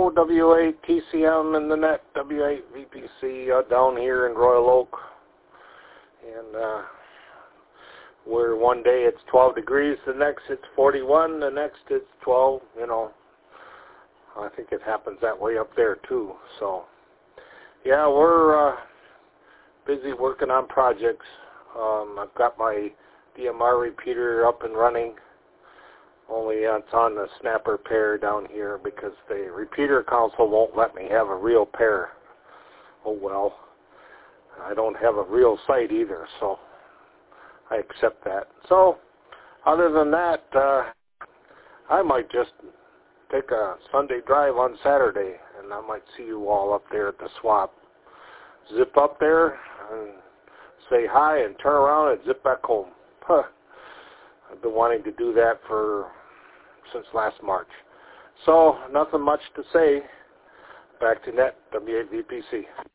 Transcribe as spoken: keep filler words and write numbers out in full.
Hello, W eight T C M in the net, W eight V P C uh, down here in Royal Oak. And uh, where one day it's twelve degrees, the next it's forty-one, the next it's twelve, you know. I think it happens that way up there too. So, yeah, we're uh, busy working on projects. Um, I've got my D M R repeater up and running. Only it's on the snapper pair down here because the repeater council won't let me have a real pair. Oh well. I don't have a real site either, so I accept that. So, other than that, uh, I might just take a Sunday drive on Saturday, and I might see you all up there at the swap. Zip up there and say hi and turn around and zip back home. Huh. I've been wanting to do that for since last March. So, nothing much to say. Back to net, W eight V P C.